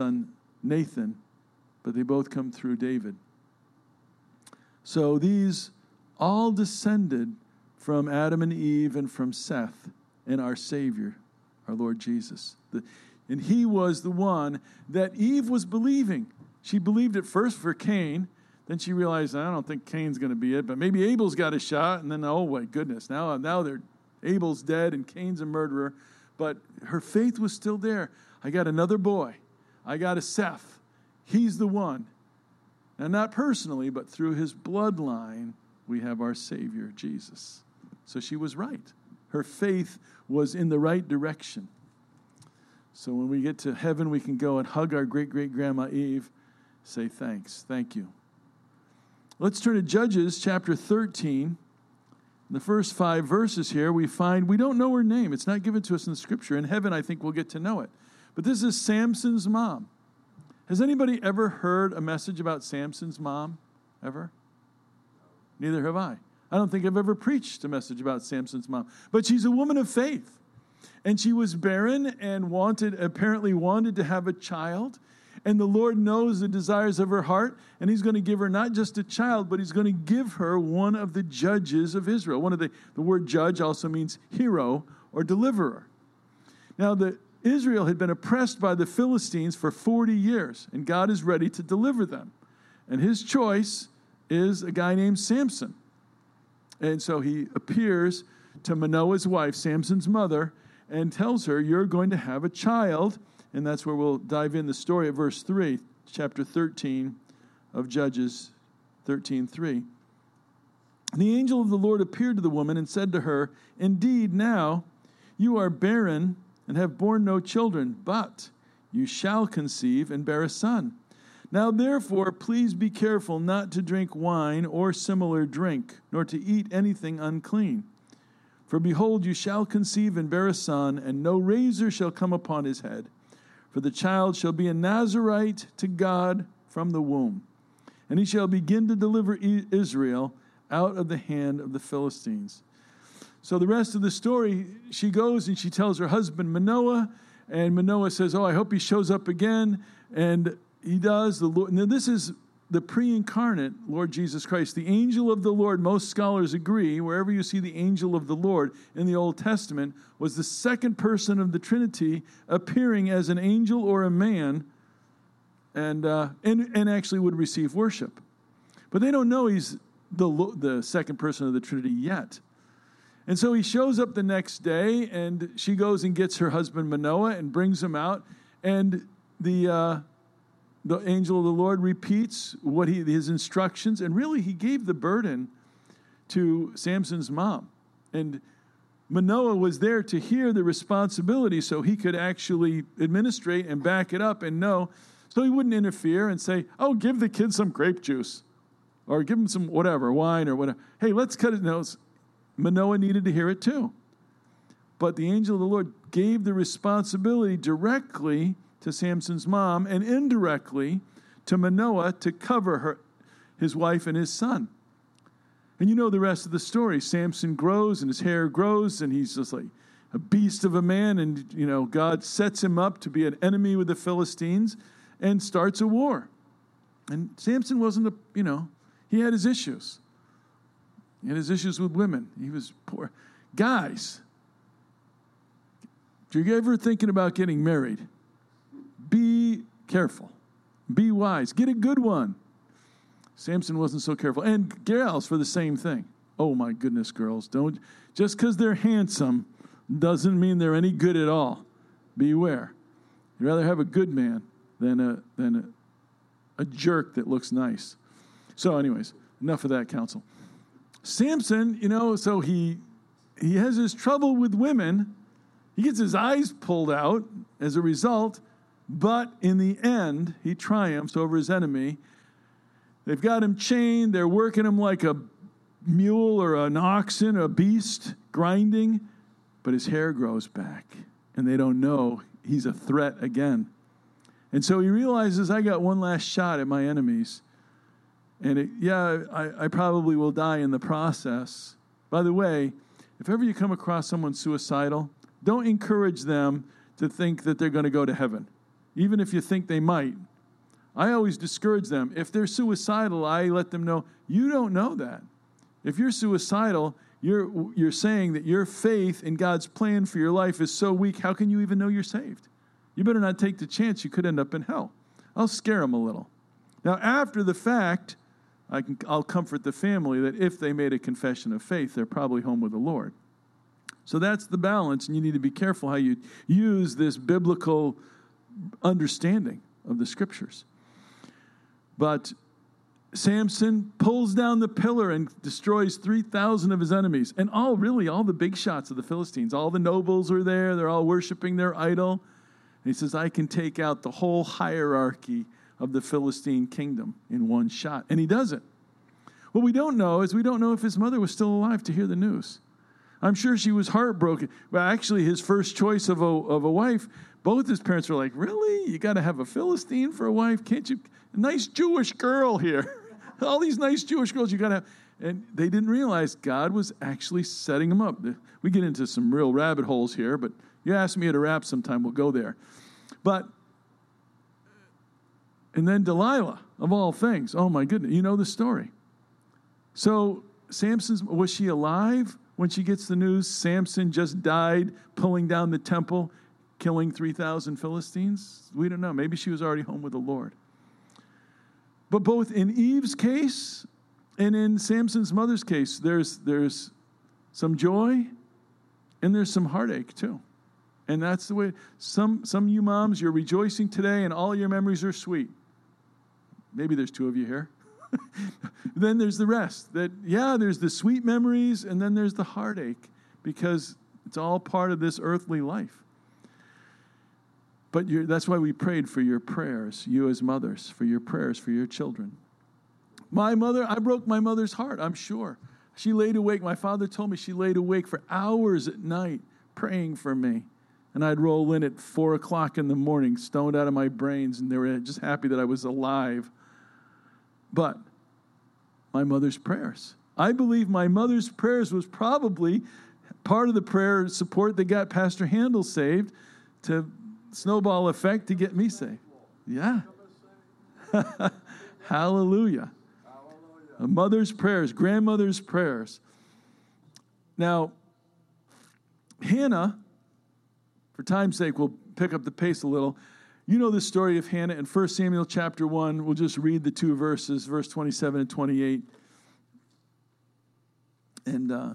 son Nathan, but they both come through David. So these all descended from Adam and Eve and from Seth and our Savior, our Lord Jesus. And he was the one that Eve was believing. She believed at first for Cain. Then she realized, I don't think Cain's going to be it, but maybe Abel's got a shot. And then, oh my goodness, now Abel's dead and Cain's a murderer. But her faith was still there. I got another boy. I got a Seth. He's the one. Now, not personally, but through his bloodline, we have our Savior, Jesus. So she was right. Her faith was in the right direction. So when we get to heaven, we can go and hug our great-great-grandma Eve, say thanks, thank you. Let's turn to Judges chapter 13. In the first 5 verses here, we find we don't know her name. It's not given to us in the Scripture. In heaven, I think we'll get to know it. But this is Samson's mom. Has anybody ever heard a message about Samson's mom? Ever? Neither have I. I don't think I've ever preached a message about Samson's mom. But she's a woman of faith. And she was barren and apparently wanted to have a child. And the Lord knows the desires of her heart. And he's going to give her not just a child, but he's going to give her one of the judges of Israel. The word judge also means hero or deliverer. Now, Israel had been oppressed by the Philistines for 40 years. And God is ready to deliver them. And his choice is a guy named Samson. And so he appears to Manoah's wife, Samson's mother, and tells her, you're going to have a child. And that's where we'll dive in the story at verse 3, chapter 13 of Judges 13:3. The angel of the Lord appeared to the woman and said to her, indeed, now you are barren and have borne no children, but you shall conceive and bear a son. Now, therefore, please be careful not to drink wine or similar drink, nor to eat anything unclean. For behold, you shall conceive and bear a son, and no razor shall come upon his head. For the child shall be a Nazirite to God from the womb. And he shall begin to deliver Israel out of the hand of the Philistines. So the rest of the story, she goes and she tells her husband Manoah, and Manoah says, I hope he shows up again. And he does. The Lord. Now, this is the pre-incarnate Lord Jesus Christ. The angel of the Lord, most scholars agree, wherever you see the angel of the Lord in the Old Testament, was the second person of the Trinity appearing as an angel or a man and actually would receive worship. But they don't know he's the second person of the Trinity yet. And so he shows up the next day, and she goes and gets her husband Manoah and brings him out, and the angel of the Lord repeats his instructions, and really he gave the burden to Samson's mom. And Manoah was there to hear the responsibility so he could actually administrate and back it up and know. So he wouldn't interfere and say, give the kid some grape juice or give him some whatever, wine or whatever. Hey, let's cut it. No, Manoah needed to hear it too. But the angel of the Lord gave the responsibility directly to Samson's mom and indirectly to Manoah to cover his wife and his son. And you know the rest of the story. Samson grows and his hair grows and he's just like a beast of a man. And, God sets him up to be an enemy with the Philistines and starts a war. And Samson wasn't he had his issues. He had his issues with women. He was poor. Guys, if you're ever thinking about getting married, be careful. Be wise. Get a good one. Samson wasn't so careful. And gals for the same thing. Oh my goodness, girls. Just because they're handsome doesn't mean they're any good at all. Beware. You'd rather have a good man than a jerk that looks nice. So anyways, enough of that counsel. Samson, so he has his trouble with women. He gets his eyes pulled out as a result. But in the end, he triumphs over his enemy. They've got him chained. They're working him like a mule or an oxen, a beast, grinding. But his hair grows back. And they don't know he's a threat again. And so he realizes, I got one last shot at my enemies. And I probably will die in the process. By the way, if ever you come across someone suicidal, don't encourage them to think that they're going to go to heaven. even if you think they might. I always discourage them. If they're suicidal, I let them know, you don't know that. If you're suicidal, you're saying that your faith in God's plan for your life is so weak, how can you even know you're saved? You better not take the chance. You could end up in hell. I'll scare them a little. Now, after the fact, I'll comfort the family that if they made a confession of faith, they're probably home with the Lord. So that's the balance, and you need to be careful how you use this biblical understanding of the Scriptures. But Samson pulls down the pillar and destroys 3,000 of his enemies. And all the big shots of the Philistines. All the nobles are there. They're all worshiping their idol. And he says, I can take out the whole hierarchy of the Philistine kingdom in one shot. And he does it. What we don't know is if his mother was still alive to hear the news. I'm sure she was heartbroken. Well, actually, his first choice of a wife, both his parents were like, really? You got to have a Philistine for a wife? Can't you? A nice Jewish girl here. All these nice Jewish girls you got to have. And they didn't realize God was actually setting them up. We get into some real rabbit holes here, but you ask me at a wrap sometime, we'll go there. And then Delilah, of all things. Oh, my goodness. You know the story. So was she alive when she gets the news Samson just died pulling down the temple, killing 3,000 Philistines? We don't know. Maybe she was already home with the Lord. But both in Eve's case and in Samson's mother's case, there's some joy and there's some heartache too. And that's the way some of you moms, you're rejoicing today and all your memories are sweet. Maybe there's 2 of you here. Then there's the rest. There's the sweet memories and then there's the heartache because it's all part of this earthly life. But that's why we prayed for your prayers, you as mothers, for your prayers for your children. My mother, I broke my mother's heart, I'm sure. She laid awake. My father told me she laid awake for hours at night praying for me. And I'd roll in at 4 o'clock in the morning, stoned out of my brains, and they were just happy that I was alive. But my mother's prayers. I believe my mother's prayers was probably part of the prayer support that got Pastor Handel saved to snowball effect to get me saved. Yeah. Hallelujah. A mother's prayers, grandmother's prayers. Now, Hannah, for time's sake, we'll pick up the pace a little. You know the story of Hannah in 1 Samuel chapter 1. We'll just read the 2 verses, verse 27 and 28. And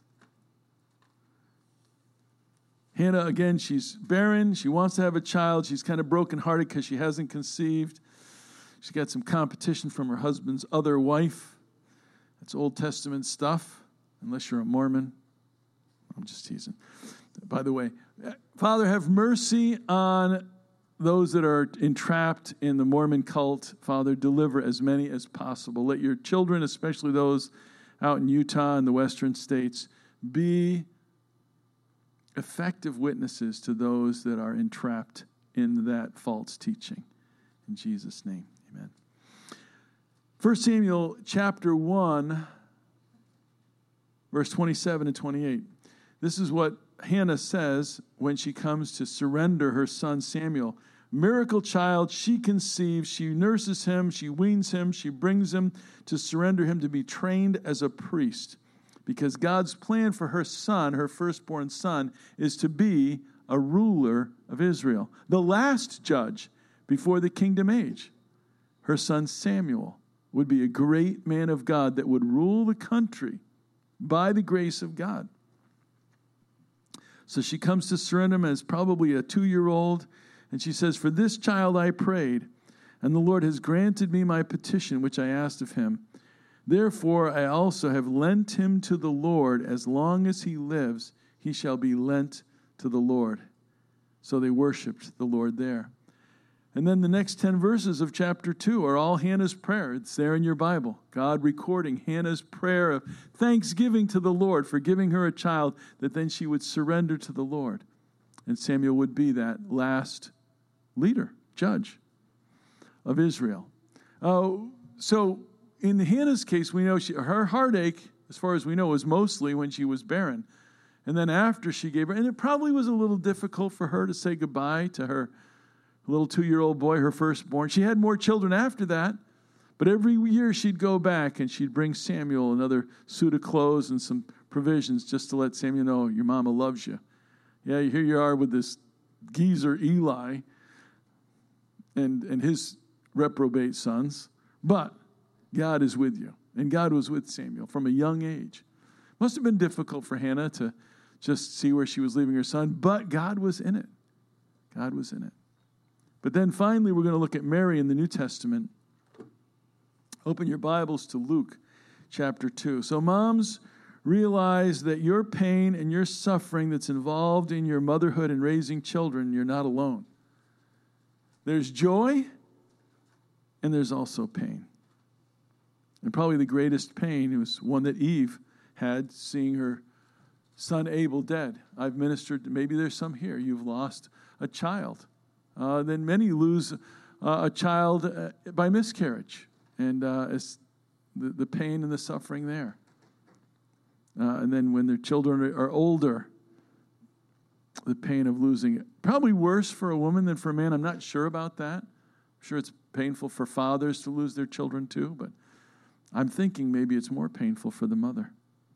Hannah, again, she's barren. She wants to have a child. She's kind of brokenhearted because she hasn't conceived. She's got some competition from her husband's other wife. That's Old Testament stuff, unless you're a Mormon. I'm just teasing. By the way, Father, have mercy on those that are entrapped in the Mormon cult. Father, deliver as many as possible. Let your children, especially those out in Utah and the western states, be effective witnesses to those that are entrapped in that false teaching. In Jesus' name, amen. 1 Samuel chapter 1, verse 27 and 28. This is what Hannah says when she comes to surrender her son Samuel. Miracle child, she conceives, she nurses him, she weans him, she brings him to surrender him to be trained as a priest. Because God's plan for her son, her firstborn son, is to be a ruler of Israel. The last judge before the kingdom age. Her son Samuel would be a great man of God that would rule the country by the grace of God. So she comes to surrender him as probably a 2-year-old. And she says, for this child I prayed, and the Lord has granted me my petition, which I asked of him. Therefore, I also have lent him to the Lord. As long as he lives, he shall be lent to the Lord. So they worshiped the Lord there. And then the next 10 verses of chapter 2 are all Hannah's prayer. It's there in your Bible. God recording Hannah's prayer of thanksgiving to the Lord for giving her a child that then she would surrender to the Lord. And Samuel would be that last leader, judge of Israel. So in Hannah's case, we know her heartache, as far as we know, was mostly when she was barren. And then after she gave her, and it probably was a little difficult for her to say goodbye to her a little 2-year-old boy, her firstborn. She had more children after that, but every year she'd go back and she'd bring Samuel another suit of clothes and some provisions just to let Samuel know your mama loves you. Yeah, here you are with this geezer Eli and his reprobate sons, but God is with you. And God was with Samuel from a young age. Must have been difficult for Hannah to just see where she was leaving her son, but God was in it. God was in it. But then finally, we're going to look at Mary in the New Testament. Open your Bibles to Luke chapter 2. So moms, realize that your pain and your suffering that's involved in your motherhood and raising children, you're not alone. There's joy, and there's also pain. And probably the greatest pain was one that Eve had, seeing her son Abel dead. I've ministered, maybe there's some here, you've lost a child. Then many lose a child by miscarriage, and it's the pain and the suffering there. And then when their children are older, the pain of losing it. Probably worse for a woman than for a man. I'm not sure about that. I'm sure it's painful for fathers to lose their children too, but I'm thinking maybe it's more painful for the mother.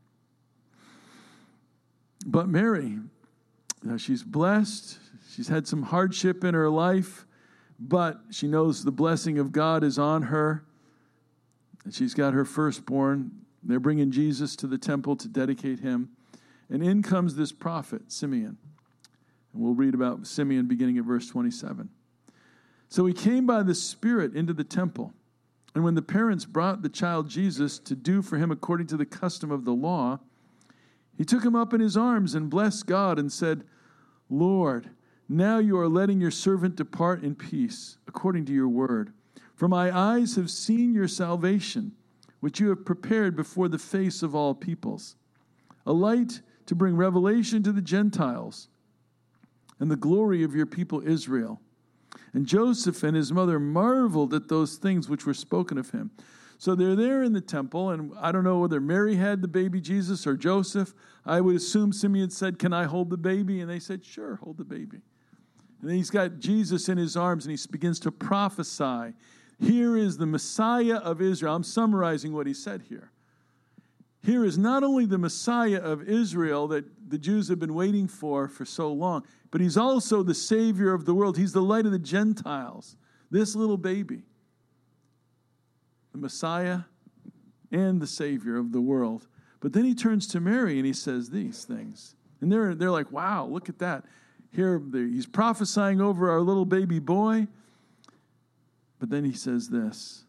But Mary, she's blessed. She's had some hardship in her life, but she knows the blessing of God is on her. And she's got her firstborn. They're bringing Jesus to the temple to dedicate him. And in comes this prophet, Simeon. And we'll read about Simeon beginning at verse 27. So he came by the Spirit into the temple. And when the parents brought the child Jesus to do for him according to the custom of the law, he took him up in his arms and blessed God and said, Lord, now you are letting your servant depart in peace, according to your word. For my eyes have seen your salvation, which you have prepared before the face of all peoples, a light to bring revelation to the Gentiles and the glory of your people Israel. And Joseph and his mother marveled at those things which were spoken of him. So they're there in the temple, and I don't know whether Mary had the baby Jesus or Joseph. I would assume Simeon said, can I hold the baby? And they said, sure, hold the baby. And then he's got Jesus in his arms, and he begins to prophesy. Here is the Messiah of Israel. I'm summarizing what he said here. Here is not only the Messiah of Israel that the Jews have been waiting for so long, but he's also the Savior of the world. He's the light of the Gentiles. This little baby, the Messiah and the Savior of the world. But then he turns to Mary and he says these things. And they're like, wow, look at that. Here he's prophesying over our little baby boy. But then he says this.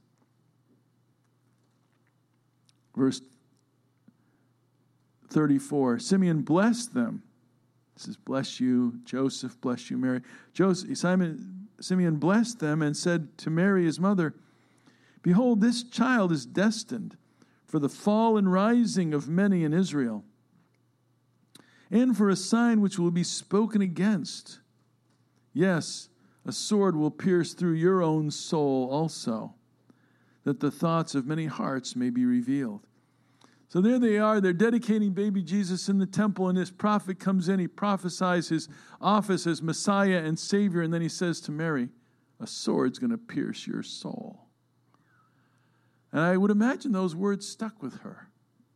Verse 34, Simeon blessed them. He says, bless you, Joseph, bless you, Mary. Simeon blessed them and said to Mary, his mother, behold, this child is destined for the fall and rising of many in Israel, and for a sign which will be spoken against. Yes, a sword will pierce through your own soul also, that the thoughts of many hearts may be revealed. So there they are. They're dedicating baby Jesus in the temple, and this prophet comes in. He prophesies his office as Messiah and Savior, and then he says to Mary, a sword's going to pierce your soul. And I would imagine those words stuck with her.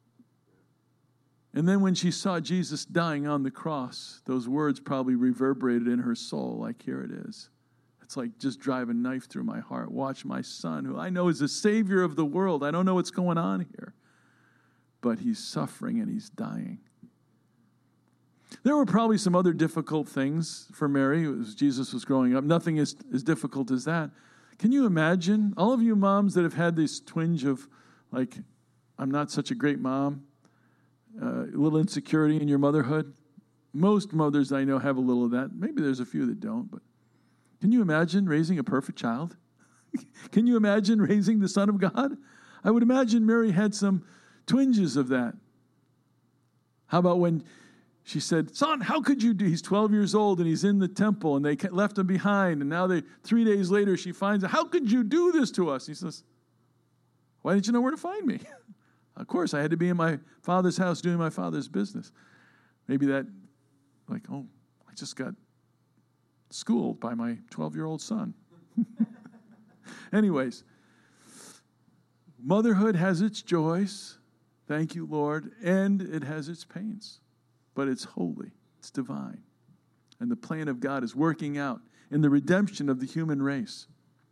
And then when she saw Jesus dying on the cross, those words probably reverberated in her soul like, here it is. It's like just drive a knife through my heart. Watch my son, who I know is the Savior of the world. I don't know what's going on here. But he's suffering and he's dying. There were probably some other difficult things for Mary as Jesus was growing up. Nothing as difficult as that. Can you imagine, all of you moms that have had this twinge of, like, I'm not such a great mom, a little insecurity in your motherhood? Most mothers I know have a little of that. Maybe there's a few that don't, but can you imagine raising a perfect child? Can you imagine raising the Son of God? I would imagine Mary had some twinges of that. How about when she said, son, how could you do? He's 12 years old and he's in the temple and they left him behind. And now 3 days later she finds out, how could you do this to us? He says, why didn't you know where to find me? Of course, I had to be in my father's house doing my father's business. Maybe that, like, oh, I just got schooled by my 12-year-old son. Anyways, motherhood has its joys, thank you, Lord, and it has its pains. But it's holy, it's divine. And the plan of God is working out in the redemption of the human race.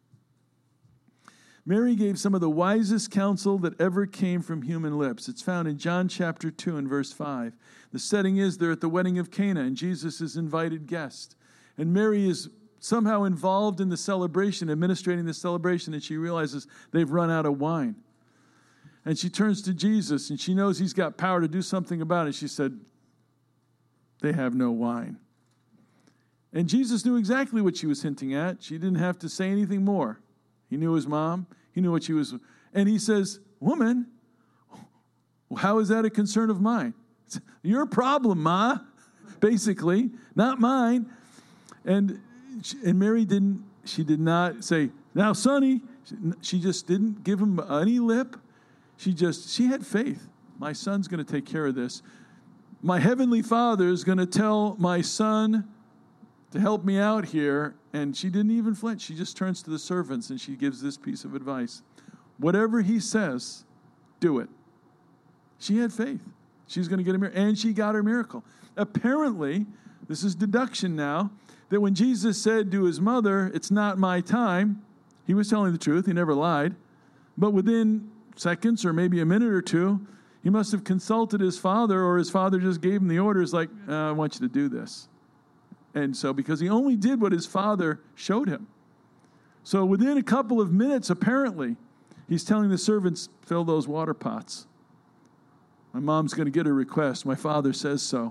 Mary gave some of the wisest counsel that ever came from human lips. It's found in John chapter 2 and verse 5. The setting is they're at the wedding of Cana, and Jesus is invited guest. And Mary is somehow involved in the celebration, administrating the celebration, and she realizes they've run out of wine. And she turns to Jesus, and she knows he's got power to do something about it. She said, they have no wine. And Jesus knew exactly what she was hinting at. She didn't have to say anything more. He knew his mom. He knew what she was. And he says, woman, how is that a concern of mine? It's your problem, Ma, basically, not mine. And Mary did not say, now, Sonny. She just didn't give him any lip. She had faith. My son's going to take care of this. My heavenly Father is going to tell my son to help me out here. And she didn't even flinch. She just turns to the servants and she gives this piece of advice. Whatever he says, do it. She had faith. She's going to get a miracle. And she got her miracle. Apparently, this is deduction now, that when Jesus said to his mother, it's not my time, he was telling the truth. He never lied. But within seconds or maybe a minute or two, he must have consulted his father, or his father just gave him the orders like, I want you to do this. And so, because he only did what his father showed him. So within a couple of minutes, apparently, he's telling the servants, fill those water pots. My mom's going to get her request. My father says so.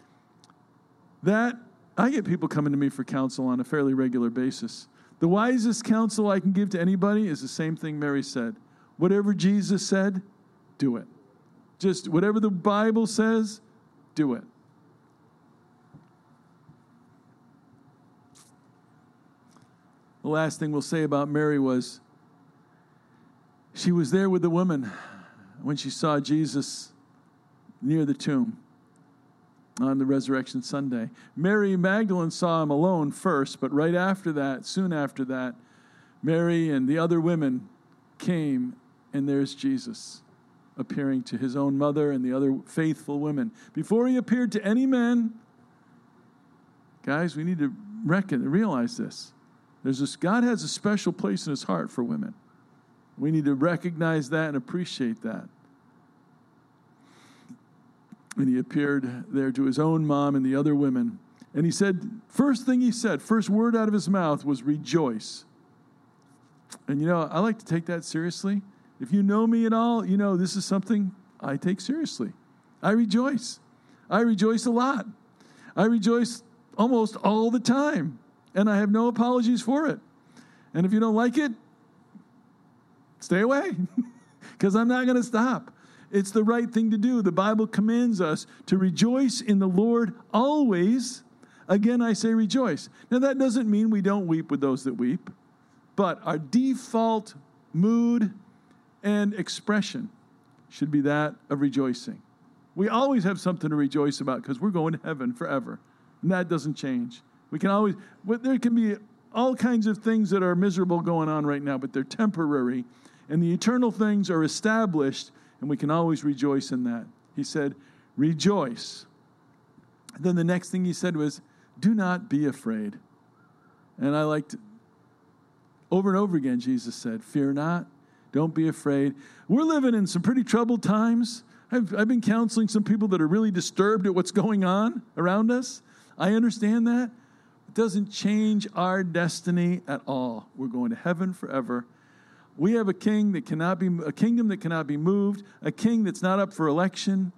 I get people coming to me for counsel on a fairly regular basis. The wisest counsel I can give to anybody is the same thing Mary said. Whatever Jesus said, do it. Just whatever the Bible says, do it. The last thing we'll say about Mary was she was there with the woman when she saw Jesus near the tomb on the Resurrection Sunday. Mary Magdalene saw him alone first, but right after that, soon after that, Mary and the other women came, and there's Jesus appearing to his own mother and the other faithful women. Before he appeared to any men, guys, we need to realize this. God has a special place in his heart for women. We need to recognize that and appreciate that. And he appeared there to his own mom and the other women. And he said, first word out of his mouth was rejoice. And I like to take that seriously. If you know me at all, this is something I take seriously. I rejoice. I rejoice a lot. I rejoice almost all the time. And I have no apologies for it. And if you don't like it, stay away. Because I'm not going to stop. It's the right thing to do. The Bible commands us to rejoice in the Lord always. Again, I say rejoice. Now, that doesn't mean we don't weep with those that weep. But our default mood and expression should be that of rejoicing. We always have something to rejoice about because we're going to heaven forever. And that doesn't change. There can be all kinds of things that are miserable going on right now, but they're temporary. And the eternal things are established, and we can always rejoice in that. He said, rejoice. And then the next thing he said was, do not be afraid. And I liked, over and over again, Jesus said, fear not, don't be afraid. We're living in some pretty troubled times. I've been counseling some people that are really disturbed at what's going on around us. I understand that. It doesn't change our destiny at all. We're going to heaven forever. We have a kingdom that cannot be moved, a king that's not up for election.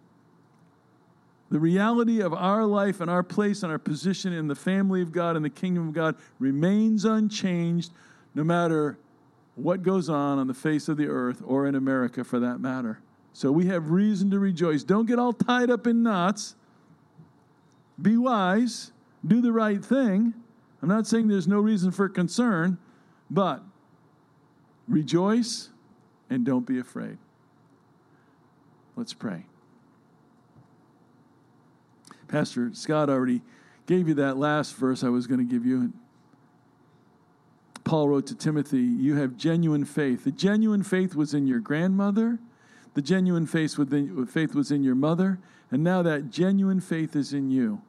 The reality of our life and our place and our position in the family of God and the kingdom of God remains unchanged no matter what goes on the face of the earth or in America for that matter. So we have reason to rejoice. Don't get all tied up in knots. Be wise. Do the right thing. I'm not saying there's no reason for concern, but rejoice and don't be afraid. Let's pray. Pastor Scott already gave you that last verse I was going to give you. Paul wrote to Timothy, you have genuine faith. The genuine faith was in your grandmother. The genuine faith was in your mother. And now that genuine faith is in you.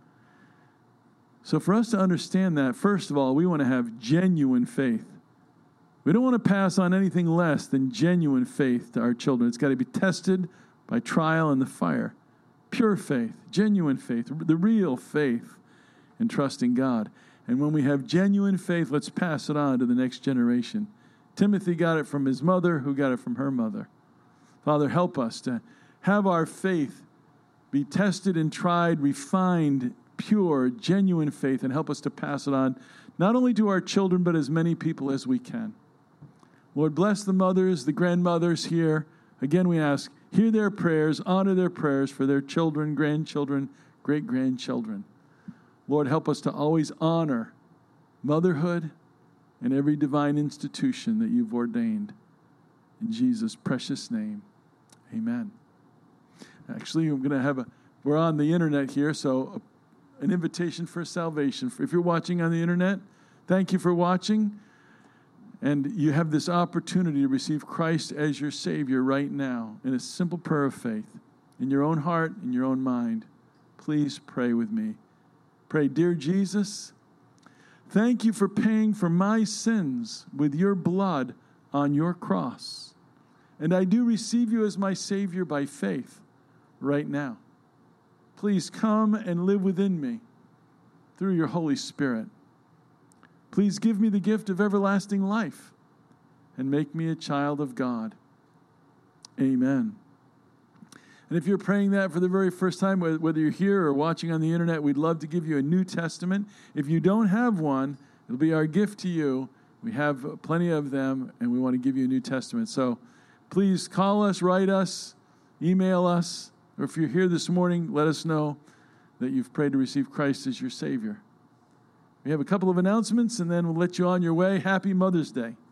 So for us to understand that, first of all, we want to have genuine faith. We don't want to pass on anything less than genuine faith to our children. It's got to be tested by trial and the fire. Pure faith, genuine faith, the real faith in trusting God. And when we have genuine faith, let's pass it on to the next generation. Timothy got it from his mother, who got it from her mother. Father, help us to have our faith be tested and tried, refined, pure, genuine faith, and help us to pass it on, not only to our children, but as many people as we can. Lord, bless the mothers, the grandmothers here. Again, we ask, hear their prayers, honor their prayers for their children, grandchildren, great-grandchildren. Lord, help us to always honor motherhood and every divine institution that you've ordained. In Jesus' precious name, amen. Actually, we're on the internet here, so an invitation for salvation. If you're watching on the internet, thank you for watching. And you have this opportunity to receive Christ as your Savior right now in a simple prayer of faith. In your own heart, in your own mind, please pray with me. Pray, dear Jesus, thank you for paying for my sins with your blood on your cross. And I do receive you as my Savior by faith right now. Please come and live within me through your Holy Spirit. Please give me the gift of everlasting life and make me a child of God. Amen. And if you're praying that for the very first time, whether you're here or watching on the internet, we'd love to give you a New Testament. If you don't have one, it'll be our gift to you. We have plenty of them, and we want to give you a New Testament. So please call us, write us, email us, or if you're here this morning, let us know that you've prayed to receive Christ as your Savior. We have a couple of announcements, and then we'll let you on your way. Happy Mother's Day.